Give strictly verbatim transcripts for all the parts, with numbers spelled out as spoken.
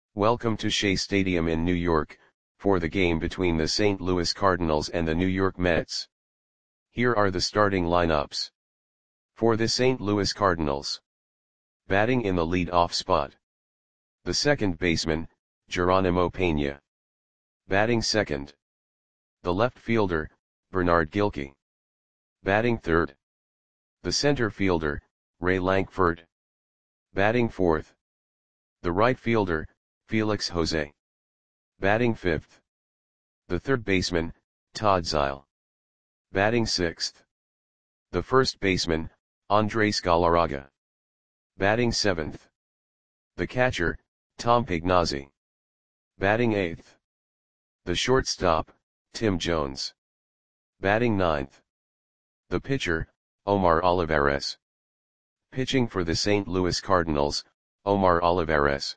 Welcome to Shea Stadium in New York, for the game between the Saint Louis Cardinals and the New York Mets. Here are the starting lineups. For the Saint Louis Cardinals. Batting in the lead-off spot. The second baseman, Geronimo Pena. Batting second. The left fielder, Bernard Gilkey. Batting third. The center fielder, Ray Lankford. Batting fourth. The right fielder, Felix Jose. Batting fifth. The third baseman, Todd Zeile. Batting sixth. The first baseman, Andres Galarraga. Batting seventh. The catcher, Tom Pagnozzi. Batting eighth. The shortstop, Tim Jones. Batting ninth. The pitcher, Omar Olivares. Pitching for the Saint Louis Cardinals, Omar Olivares.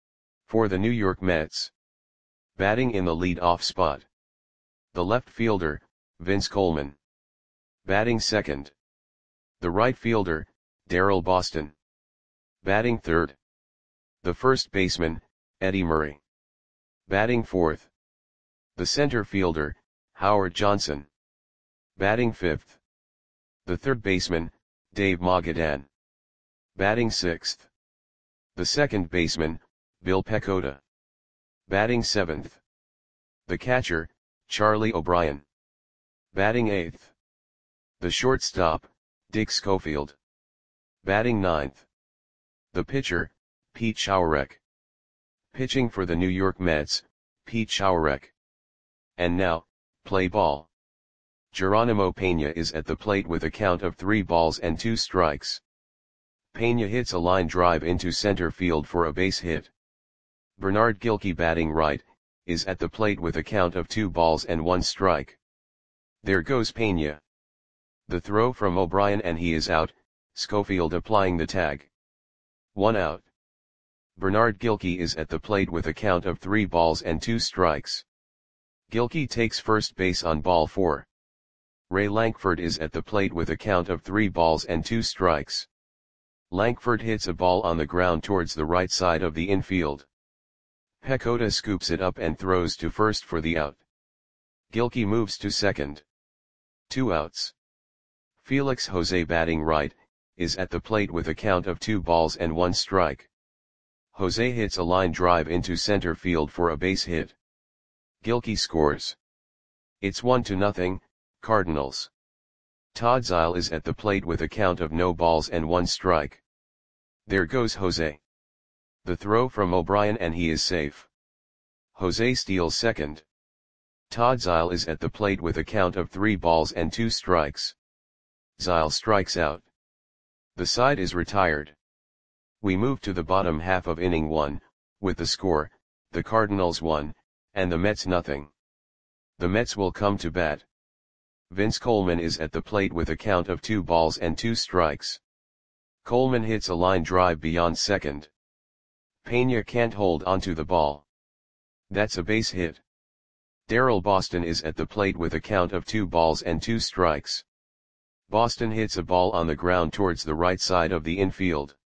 For the New York Mets. Batting in the lead-off spot. The left fielder, Vince Coleman. Batting second. The right fielder, Daryl Boston. Batting third. The first baseman, Eddie Murray. Batting fourth. The center fielder, Howard Johnson. Batting fifth. The third baseman, Dave Magadan. Batting sixth. The second baseman, Bill Pecota. Batting seventh. The catcher, Charlie O'Brien. Batting eighth. The shortstop, Dick Schofield. Batting ninth. The pitcher, Pete Schourek. Pitching for the New York Mets, Pete Schourek. And now, play ball. Geronimo Pena is at the plate with a count of three balls and two strikes. Pena hits a line drive into center field for a base hit. Bernard Gilkey, batting right, is at the plate with a count of two balls and one strike. There goes Pena. The throw from O'Brien and he is out, Schofield applying the tag. One out. Bernard Gilkey is at the plate with a count of three balls and two strikes. Gilkey takes first base on ball four. Ray Lankford is at the plate with a count of three balls and two strikes. Lankford hits a ball on the ground towards the right side of the infield. Pecota scoops it up and throws to first for the out. Gilkey moves to second. Two outs. Felix Jose, batting right, is at the plate with a count of two balls and one strike. Jose hits a line drive into center field for a base hit. Gilkey scores. It's one to nothing, Cardinals. Todd Zeile is at the plate with a count of no balls and one strike. There goes Jose. The throw from O'Brien and he is safe. Jose steals second. Todd Zeile is at the plate with a count of three balls and two strikes. Zeile strikes out. The side is retired. We move to the bottom half of inning one, with the score, the Cardinals one, and the Mets nothing. The Mets will come to bat. Vince Coleman is at the plate with a count of two balls and two strikes. Coleman hits a line drive beyond second. Pena can't hold onto the ball. That's a base hit. Daryl Boston is at the plate with a count of two balls and two strikes. Boston hits a ball on the ground towards the right side of the infield.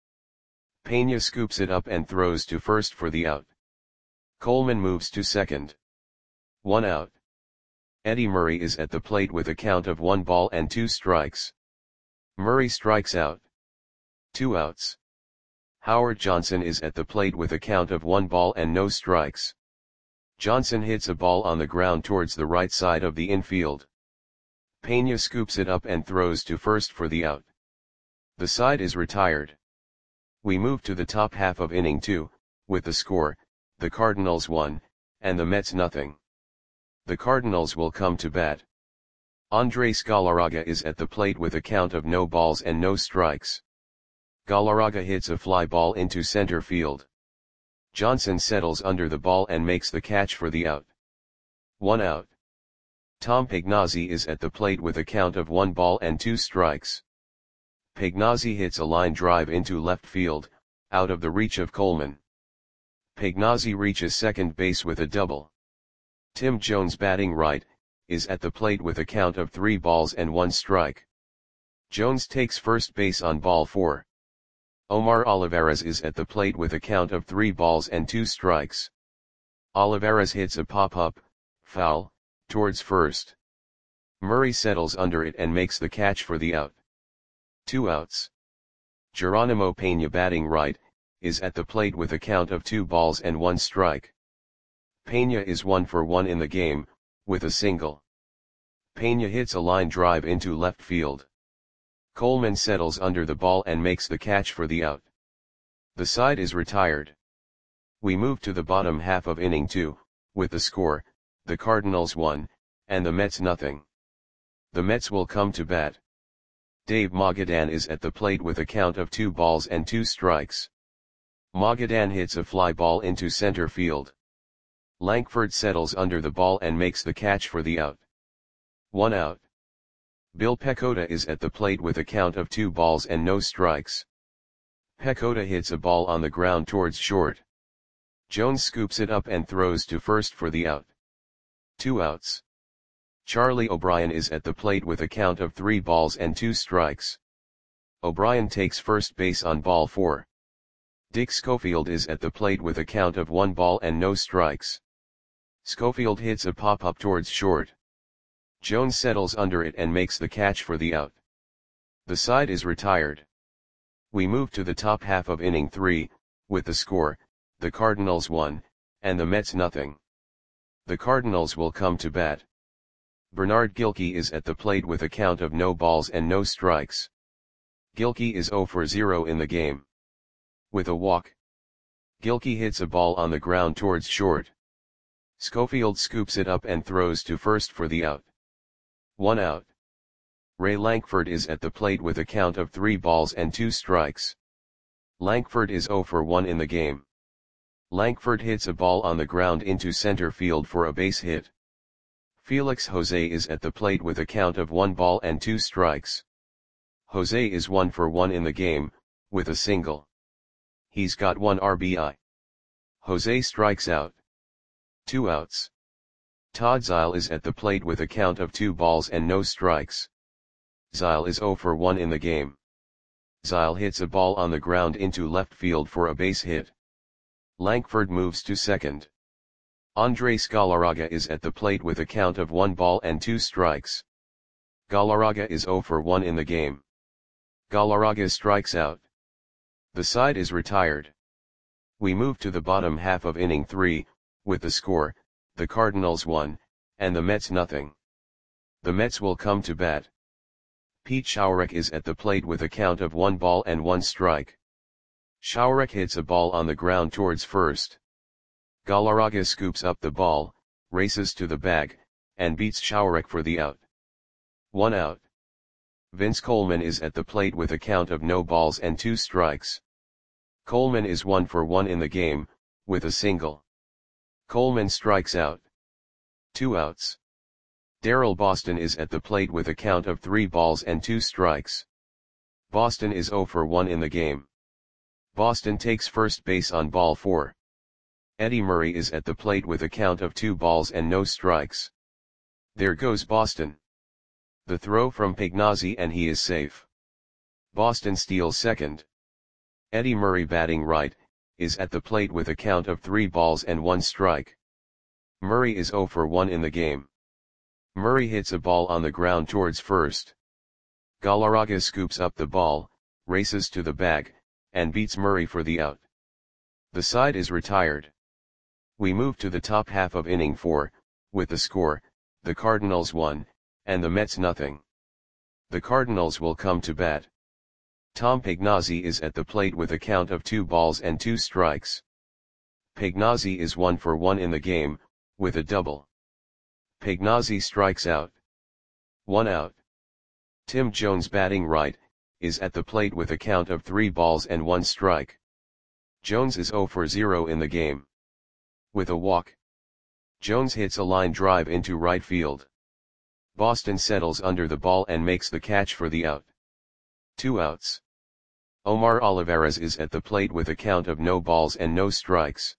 Pena scoops it up and throws to first for the out. Coleman moves to second. One out. Eddie Murray is at the plate with a count of one ball and two strikes. Murray strikes out. Two outs. Howard Johnson is at the plate with a count of one ball and no strikes. Johnson hits a ball on the ground towards the right side of the infield. Pena scoops it up and throws to first for the out. The side is retired. We move to the top half of inning two, with the score, the Cardinals one, and the Mets nothing. The Cardinals will come to bat. Andres Galarraga is at the plate with a count of no balls and no strikes. Galarraga hits a fly ball into center field. Johnson settles under the ball and makes the catch for the out. One out. Tom Pagnozzi is at the plate with a count of one ball and two strikes. Pagnozzi hits a line drive into left field, out of the reach of Coleman. Pagnozzi reaches second base with a double. Tim Jones, batting right, is at the plate with a count of three balls and one strike. Jones takes first base on ball four. Omar Olivares is at the plate with a count of three balls and two strikes. Olivares hits a pop-up, foul, towards first. Murray settles under it and makes the catch for the out. Two outs. Geronimo Peña, batting right, is at the plate with a count of two balls and one strike. Peña is one for one in the game, with a single. Peña hits a line drive into left field. Coleman settles under the ball and makes the catch for the out. The side is retired. We move to the bottom half of inning two, with the score, the Cardinals one, and the Mets nothing. The Mets will come to bat. Dave Magadan is at the plate with a count of two balls and two strikes. Magadan hits a fly ball into center field. Lankford settles under the ball and makes the catch for the out. One out. Bill Pecota is at the plate with a count of two balls and no strikes. Pecota hits a ball on the ground towards short. Jones scoops it up and throws to first for the out. Two outs. Charlie O'Brien is at the plate with a count of three balls and two strikes. O'Brien takes first base on ball four. Dick Schofield is at the plate with a count of one ball and no strikes. Schofield hits a pop-up towards short. Jones settles under it and makes the catch for the out. The side is retired. We move to the top half of inning three, with the score, the Cardinals one, and the Mets nothing. The Cardinals will come to bat. Bernard Gilkey is at the plate with a count of no balls and no strikes. Gilkey is zero for zero in the game. With a walk. Gilkey hits a ball on the ground towards short. Schofield scoops it up and throws to first for the out. One out. Ray Lankford is at the plate with a count of three balls and two strikes. Lankford is zero for one in the game. Lankford hits a ball on the ground into center field for a base hit. Felix Jose is at the plate with a count of one ball and two strikes. Jose is one for one in the game, with a single. He's got one R B I. Jose strikes out. Two outs. Todd Zeile is at the plate with a count of two balls and no strikes. Zeile is zero for one in the game. Zeile hits a ball on the ground into left field for a base hit. Lankford moves to second. Andres Galarraga is at the plate with a count of one ball and two strikes. Galarraga is zero for one in the game. Galarraga strikes out. The side is retired. We move to the bottom half of inning three, with the score, the Cardinals one, and the Mets nothing. The Mets will come to bat. Pete Schourek is at the plate with a count of one ball and one strike. Schourek hits a ball on the ground towards first. Galarraga scoops up the ball, races to the bag, and beats Schourek for the out. One out. Vince Coleman is at the plate with a count of no balls and two strikes. Coleman is one for one in the game, with a single. Coleman strikes out. Two outs. Darrell Boston is at the plate with a count of three balls and two strikes. Boston is zero for one in the game. Boston takes first base on ball four. Eddie Murray is at the plate with a count of two balls and no strikes. There goes Boston. The throw from Pagnozzi and he is safe. Boston steals second. Eddie Murray, batting right, is at the plate with a count of three balls and one strike. Murray is zero for one in the game. Murray hits a ball on the ground towards first. Galarraga scoops up the ball, races to the bag, and beats Murray for the out. The side is retired. We move to the top half of inning four, with the score, the Cardinals one, and the Mets nothing. The Cardinals will come to bat. Tom Pagnozzi is at the plate with a count of two balls and two strikes. Pagnozzi is one for one in the game, with a double. Pagnozzi strikes out. One out. Tim Jones, batting right, is at the plate with a count of three balls and one strike. Jones is zero for zero in the game. With a walk. Jones hits a line drive into right field. Boston settles under the ball and makes the catch for the out. Two outs. Omar Olivares is at the plate with a count of no balls and no strikes.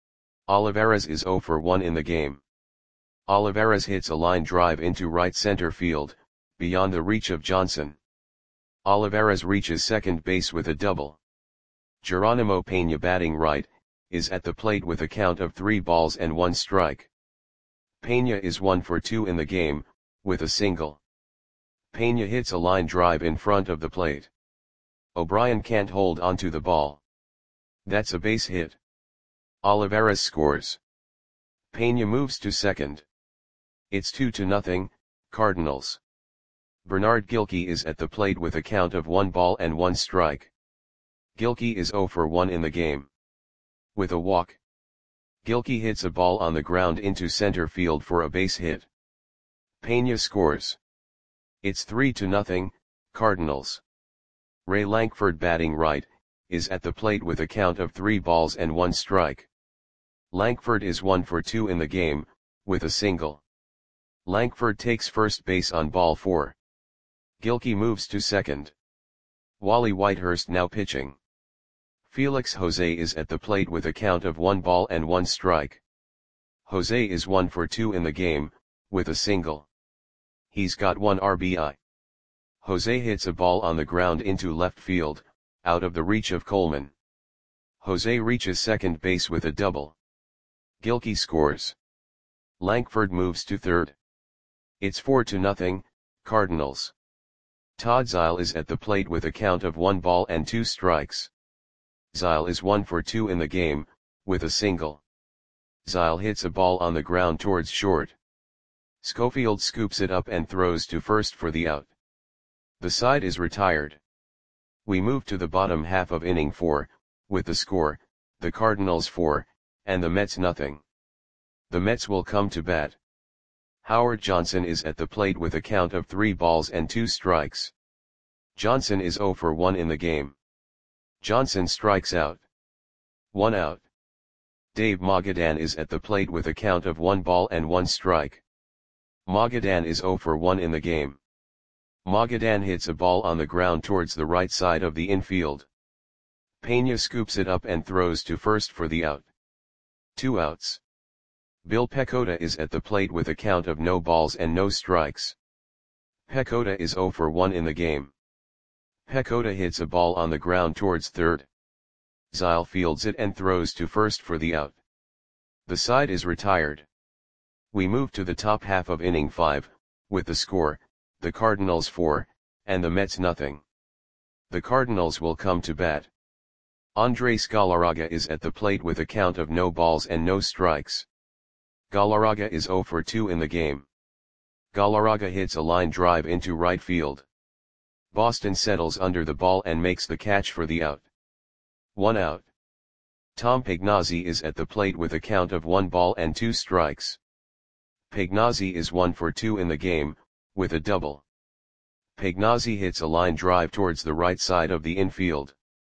Olivares is zero for one in the game. Olivares hits a line drive into right center field, beyond the reach of Johnson. Olivares reaches second base with a double. Geronimo Pena batting right, is at the plate with a count of three balls and one strike. Pena is one for two in the game, with a single. Pena hits a line drive in front of the plate. O'Brien can't hold onto the ball. That's a base hit. Olivares scores. Pena moves to second. It's two to nothing, Cardinals. Bernard Gilkey is at the plate with a count of one ball and one strike. Gilkey is zero for one in the game. With a walk, Gilkey hits a ball on the ground into center field for a base hit. Pena scores. It's three to nothing, Cardinals. Ray Lankford batting right, is at the plate with a count of three balls and one strike. Lankford is one for two in the game, with a single. Lankford takes first base on ball four. Gilkey moves to second. Wally Whitehurst now pitching. Felix Jose is at the plate with a count of one ball and one strike. Jose is one for two in the game, with a single. He's got one R B I. Jose hits a ball on the ground into left field, out of the reach of Coleman. Jose reaches second base with a double. Gilkey scores. Lankford moves to third. It's four to nothing, Cardinals. Todd Zeile is at the plate with a count of one ball and two strikes. Zeile is one for two in the game, with a single. Zeile hits a ball on the ground towards short. Schofield scoops it up and throws to first for the out. The side is retired. We move to the bottom half of inning four, with the score, the Cardinals four, and the Mets nothing. The Mets will come to bat. Howard Johnson is at the plate with a count of three balls and two strikes. Johnson is zero for one in the game. Johnson strikes out. One out. Dave Magadan is at the plate with a count of one ball and one strike. Magadan is zero for one in the game. Magadan hits a ball on the ground towards the right side of the infield. Pena scoops it up and throws to first for the out. Two outs. Bill Pecota is at the plate with a count of no balls and no strikes. Pecota is zero for one in the game. Pecota hits a ball on the ground towards third. Zeile fields it and throws to first for the out. The side is retired. We move to the top half of inning five, with the score, the Cardinals four, and the Mets nothing. The Cardinals will come to bat. Andres Galarraga is at the plate with a count of no balls and no strikes. Galarraga is zero for two in the game. Galarraga hits a line drive into right field. Boston settles under the ball and makes the catch for the out. One out. Tom Pagnozzi is at the plate with a count of one ball and two strikes. Pagnozzi is one for two in the game, with a double. Pagnozzi hits a line drive towards the right side of the infield.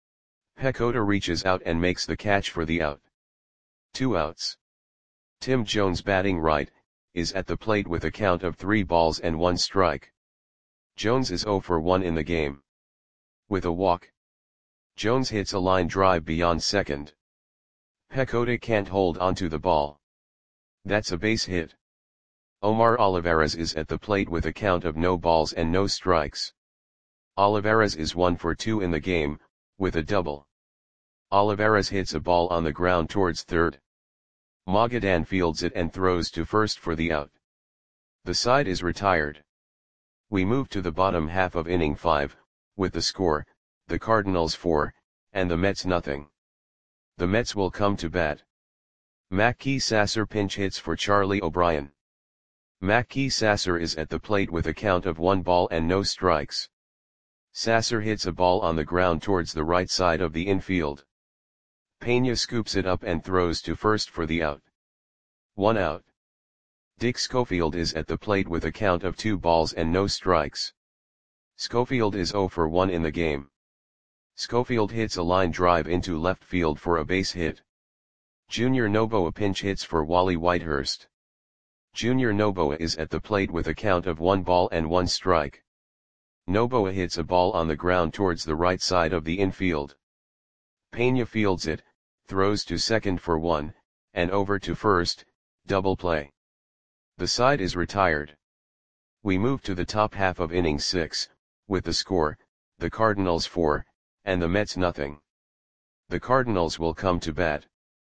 Pecota reaches out and makes the catch for the out. Two outs. Tim Jones batting right, is at the plate with a count of three balls and one strike. Jones is zero for one in the game. With a walk, Jones hits a line drive beyond second. Pecota can't hold onto the ball. That's a base hit. Omar Olivares is at the plate with a count of no balls and no strikes. Olivares is one for two in the game, with a double. Olivares hits a ball on the ground towards third. Magadan fields it and throws to first for the out. The side is retired. We move to the bottom half of inning five, with the score, the Cardinals four, and the Mets nothing. The Mets will come to bat. Mackey Sasser pinch hits for Charlie O'Brien. Mackey Sasser is at the plate with a count of one ball and no strikes. Sasser hits a ball on the ground towards the right side of the infield. Pena scoops it up and throws to first for the out. One out. Dick Schofield is at the plate with a count of two balls and no strikes. Schofield is zero for one in the game. Schofield hits a line drive into left field for a base hit. Junior Noboa pinch hits for Wally Whitehurst. Junior Noboa is at the plate with a count of one ball and one strike. Noboa hits a ball on the ground towards the right side of the infield. Pena fields it, throws to second for one, and over to first, double play. The side is retired. We move to the top half of inning six, with the score, the Cardinals four, and the Mets nothing. The Cardinals will come to bat.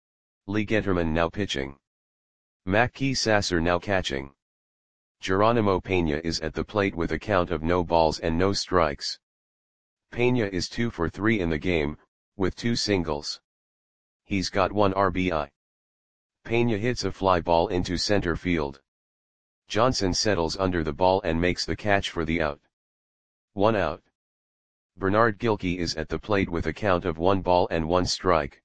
Lee Getterman now pitching. Mackey Sasser now catching. Geronimo Pena is at the plate with a count of no balls and no strikes. Pena is two for three in the game, with two singles. He's got one R B I. Pena hits a fly ball into center field. Johnson settles under the ball and makes the catch for the out. One out. Bernard Gilkey is at the plate with a count of one ball and one strike.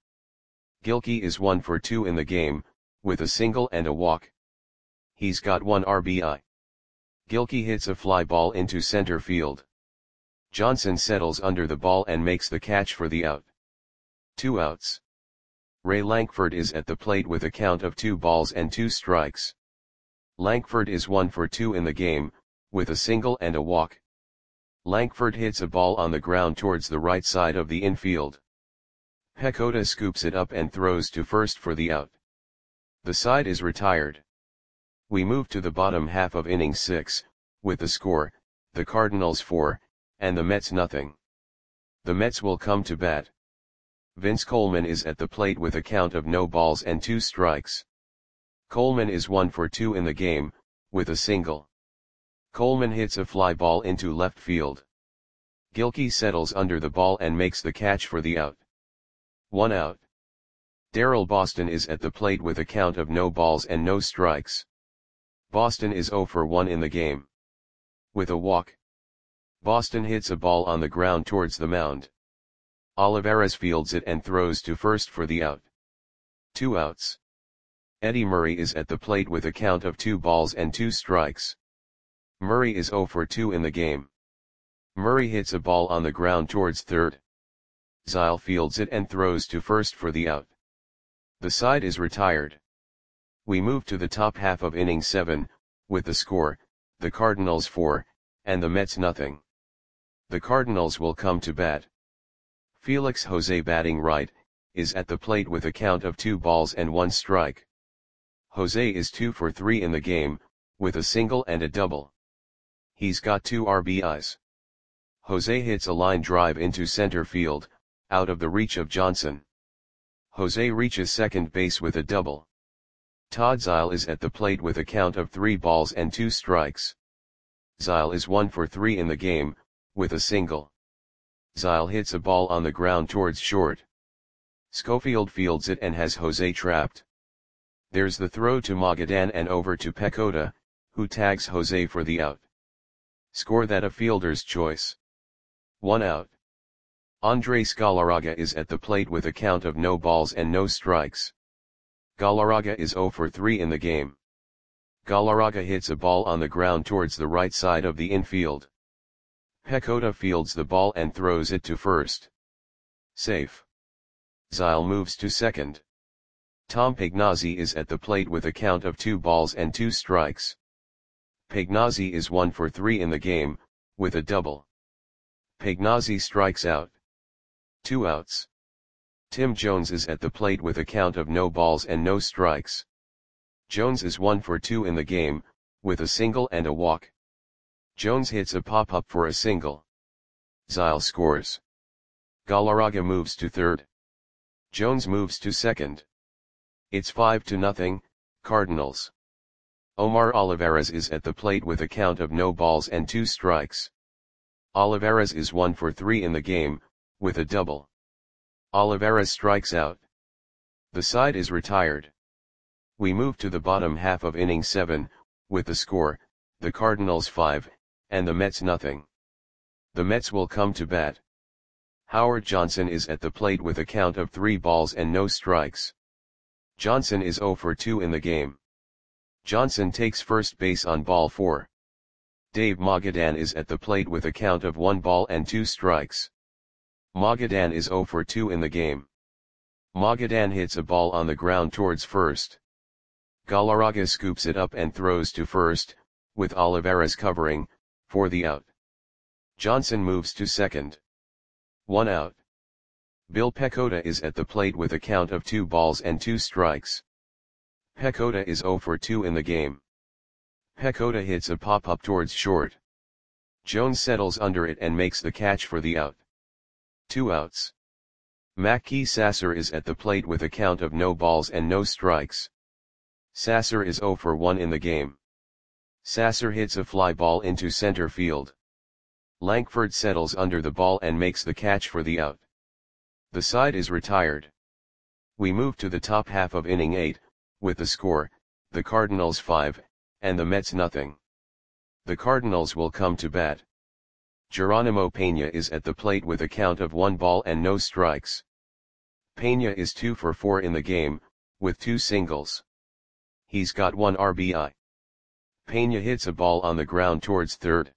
Gilkey is one for two in the game, with a single and a walk. He's got one R B I. Gilkey hits a fly ball into center field. Johnson settles under the ball and makes the catch for the out. Two outs. Ray Lankford is at the plate with a count of two balls and two strikes. Lankford is one for two in the game, with a single and a walk. Lankford hits a ball on the ground towards the right side of the infield. Pecota scoops it up and throws to first for the out. The side is retired. We move to the bottom half of inning six, with the score, the Cardinals four, and the Mets nothing. The Mets will come to bat. Vince Coleman is at the plate with a count of no balls and two strikes. Coleman is one for two in the game, with a single. Coleman hits a fly ball into left field. Gilkey settles under the ball and makes the catch for the out. One out. Darrell Boston is at the plate with a count of no balls and no strikes. Boston is zero for one in the game. With a walk. Boston hits a ball on the ground towards the mound. Olivares fields it and throws to first for the out. Two outs. Eddie Murray is at the plate with a count of two balls and two strikes. Murray is zero for two in the game. Murray hits a ball on the ground towards third. Zile fields it and throws to first for the out. The side is retired. We move to the top half of inning seven, with the score, the Cardinals four, and the Mets nothing. The Cardinals will come to bat. Felix Jose batting right, is at the plate with a count of two balls and one strike. Jose is two for three in the game, with a single and a double. He's got two R B Is. Jose hits a line drive into center field, out of the reach of Johnson. Jose reaches second base with a double. Todd Zile is at the plate with a count of three balls and two strikes. Zile is one for three in the game, with a single. Zile hits a ball on the ground towards short. Schofield fields it and has Jose trapped. There's the throw to Magadan and over to Pecota, who tags Jose for the out. Score that a fielder's choice. One out. Andres Galarraga is at the plate with a count of no balls and no strikes. Galarraga is zero for three in the game. Galarraga hits a ball on the ground towards the right side of the infield. Pecota fields the ball and throws it to first. Safe. Zile moves to second. Tom Pignazzi is at the plate with a count of two balls and two strikes. Pignazzi is one for three in the game, with a double. Pignazzi strikes out. Two outs. Tim Jones is at the plate with a count of no balls and no strikes. Jones is one for two in the game, with a single and a walk. Jones hits a pop-up for a single. Zile scores. Galarraga moves to third. Jones moves to second. It's five to nothing, Cardinals. Omar Olivares is at the plate with a count of no balls and two strikes. Olivares is one for three in the game, with a double. Olivares strikes out. The side is retired. We move to the bottom half of inning seven, with the score, the Cardinals five, and the Mets nothing. The Mets will come to bat. Howard Johnson is at the plate with a count of three balls and no strikes. Johnson is zero for two in the game. Johnson takes first base on ball four. Dave Magadan is at the plate with a count of one ball and two strikes. Magadan is zero for two in the game. Magadan hits a ball on the ground towards first. Galarraga scoops it up and throws to first, with Olivares covering, for the out. Johnson moves to second. One out. Bill Pecota is at the plate with a count of two balls and two strikes. Pecota is zero for two in the game. Pecota hits a pop-up towards short. Jones settles under it and makes the catch for the out. Two outs. Mackey Sasser is at the plate with a count of no balls and no strikes. Sasser is zero for one in the game. Sasser hits a fly ball into center field. Lankford settles under the ball and makes the catch for the out. The side is retired. We move to the top half of inning eight, with the score, the Cardinals five, and the Mets nothing. The Cardinals will come to bat. Geronimo Pena is at the plate with a count of one ball and no strikes. Pena is two for four in the game, with two singles. He's got one R B I. Pena hits a ball on the ground towards third.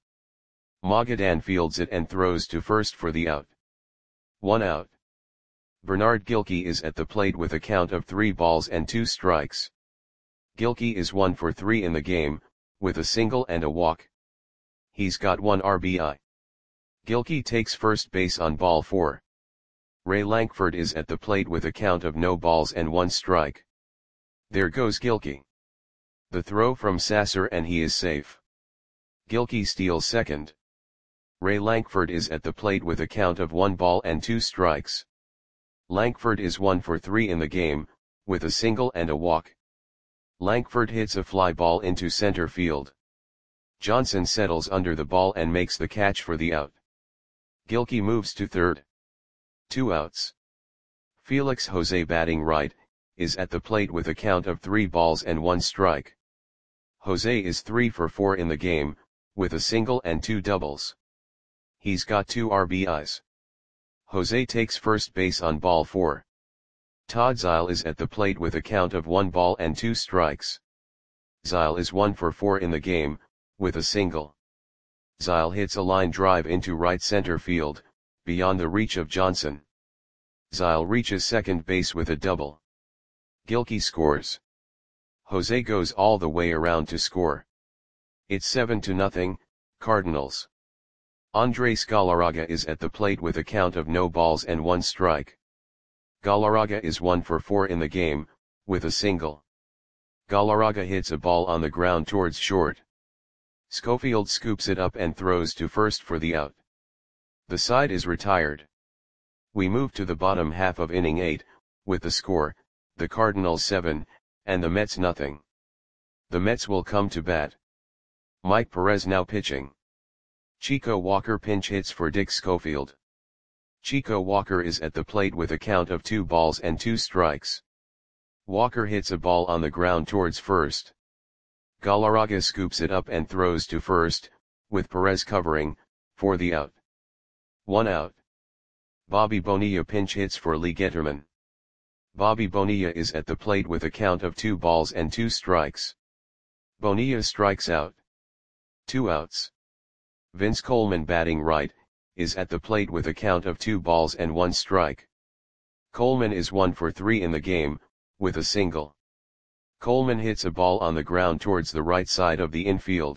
Magadan fields it and throws to first for the out. One out. Bernard Gilkey is at the plate with a count of three balls and two strikes. Gilkey is one for three in the game, with a single and a walk. He's got one R B I. Gilkey takes first base on ball four. Ray Lankford is at the plate with a count of no balls and one strike. There goes Gilkey. The throw from Sasser and he is safe. Gilkey steals second. Ray Lankford is at the plate with a count of one ball and two strikes. Lankford is one for three in the game, with a single and a walk. Lankford hits a fly ball into center field. Johnson settles under the ball and makes the catch for the out. Gilkey moves to third. Two outs. Felix Jose, batting right, is at the plate with a count of three balls and one strike. Jose is three for four in the game, with a single and two doubles. He's got two R B Is. Jose takes first base on ball four. Todd Zeile is at the plate with a count of one ball and two strikes. Zeile is one for four in the game, with a single. Zeile hits a line drive into right center field, beyond the reach of Johnson. Zeile reaches second base with a double. Gilkey scores. Jose goes all the way around to score. It's seven to nothing, Cardinals. Andres Galarraga is at the plate with a count of no balls and one strike. Galarraga is one for four in the game, with a single. Galarraga hits a ball on the ground towards short. Schofield scoops it up and throws to first for the out. The side is retired. We move to the bottom half of inning eight, with the score, the Cardinals seven, and the Mets nothing. The Mets will come to bat. Mike Perez now pitching. Chico Walker pinch hits for Dick Schofield. Chico Walker is at the plate with a count of two balls and two strikes. Walker hits a ball on the ground towards first. Galarraga scoops it up and throws to first, with Perez covering, for the out. One out. Bobby Bonilla pinch hits for Lee Getterman. Bobby Bonilla is at the plate with a count of two balls and two strikes. Bonilla strikes out. Two outs. Vince Coleman, batting right, is at the plate with a count of two balls and one strike. Coleman is one for three in the game, with a single. Coleman hits a ball on the ground towards the right side of the infield.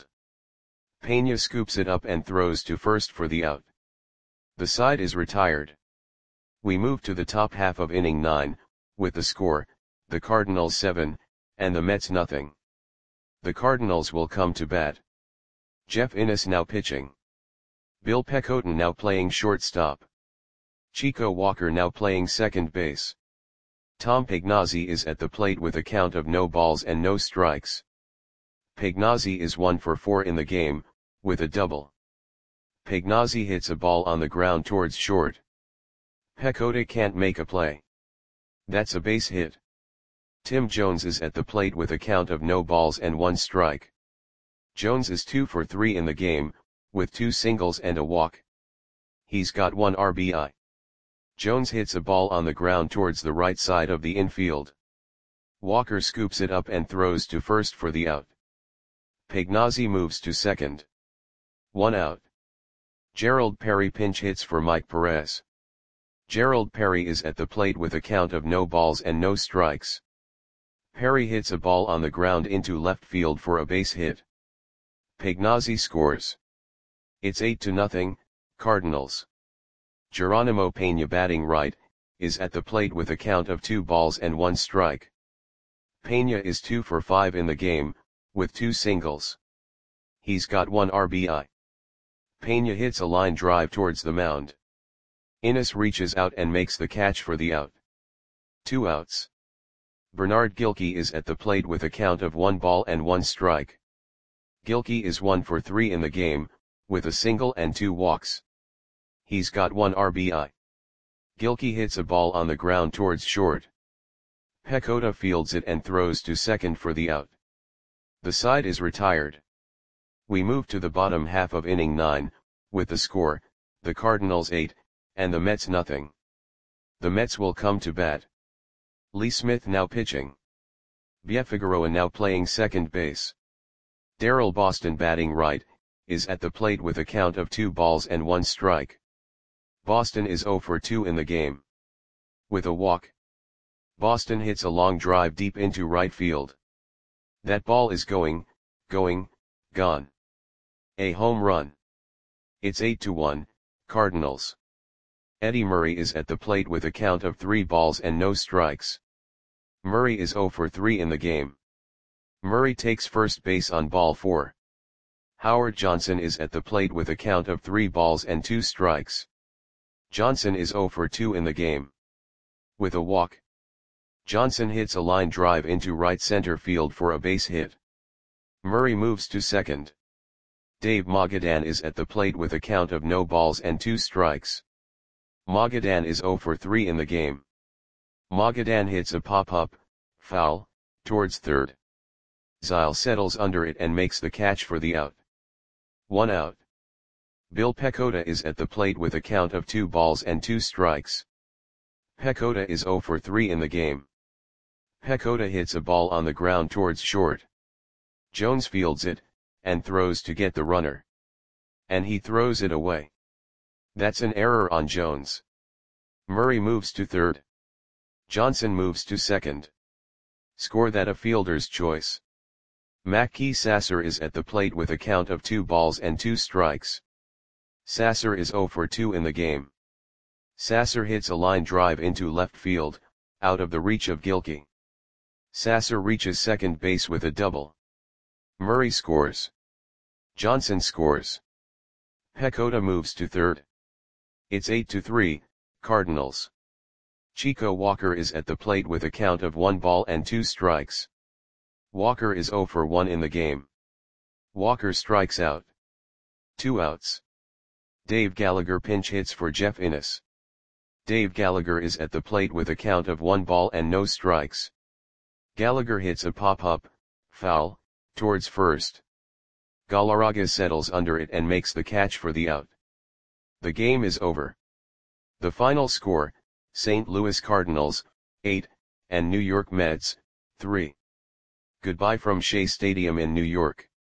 Pena scoops it up and throws to first for the out. The side is retired. We move to the top half of inning nine, with the score, the Cardinals seven, and the Mets nothing. The Cardinals will come to bat. Jeff Innes now pitching. Bill Pecotin now playing shortstop. Chico Walker now playing second base. Tom Pagnozzi is at the plate with a count of no balls and no strikes. Pagnozzi is one for four in the game, with a double. Pagnozzi hits a ball on the ground towards short. Pecotin can't make a play. That's a base hit. Tim Jones is at the plate with a count of no balls and one strike. Jones is two for three in the game, with two singles and a walk. He's got one R B I. Jones hits a ball on the ground towards the right side of the infield. Walker scoops it up and throws to first for the out. Pagnozzi moves to second. One out. Gerald Perry pinch hits for Mike Perez. Gerald Perry is at the plate with a count of no balls and no strikes. Perry hits a ball on the ground into left field for a base hit. Pagnozzi scores. It's eight to nothing, Cardinals. Geronimo Pena, batting right, is at the plate with a count of two balls and one strike. Pena is two for five in the game, with two singles. He's got one R B I. Pena hits a line drive towards the mound. Innes reaches out and makes the catch for the out. Two outs. Bernard Gilkey is at the plate with a count of one ball and one strike. Gilkey is one for three in the game, with a single and two walks. He's got one R B I. Gilkey hits a ball on the ground towards short. Pecota fields it and throws to second for the out. The side is retired. We move to the bottom half of inning nine, with the score, the Cardinals eight, and the Mets nothing. The Mets will come to bat. Lee Smith now pitching. Bia Figueroa now playing second base. Darrell Boston batting right, is at the plate with a count of two balls and one strike. Boston is oh for two in the game. With a walk. Boston hits a long drive deep into right field. That ball is going, going, gone. A home run. It's eight to one, Cardinals. Eddie Murray is at the plate with a count of three balls and no strikes. Murray is oh for three in the game. Murray takes first base on ball four. Howard Johnson is at the plate with a count of three balls and two strikes. Johnson is oh for two in the game. With a walk. Johnson hits a line drive into right center field for a base hit. Murray moves to second. Dave Magadan is at the plate with a count of no balls and two strikes. Magadan is oh for three in the game. Magadan hits a pop-up, foul, towards third. Zyle settles under it and makes the catch for the out. One out. Bill Pecota is at the plate with a count of two balls and two strikes. Pecota is oh for three in the game. Pecota hits a ball on the ground towards short. Jones fields it, and throws to get the runner. And he throws it away. That's an error on Jones. Murray moves to third. Johnson moves to second. Score that a fielder's choice. Mackey Sasser is at the plate with a count of two balls and two strikes. Sasser is oh for two in the game. Sasser hits a line drive into left field, out of the reach of Gilkey. Sasser reaches second base with a double. Murray scores. Johnson scores. Pecota moves to third. It's eight to three, Cardinals. Chico Walker is at the plate with a count of one ball and two strikes. Walker is oh for one in the game. Walker strikes out. Two outs. Dave Gallagher pinch hits for Jeff Innes. Dave Gallagher is at the plate with a count of one ball and no strikes. Gallagher hits a pop-up, foul, towards first. Galarraga settles under it and makes the catch for the out. The game is over. The final score, Saint Louis Cardinals, eight, and New York Mets, three. Goodbye from Shea Stadium in New York.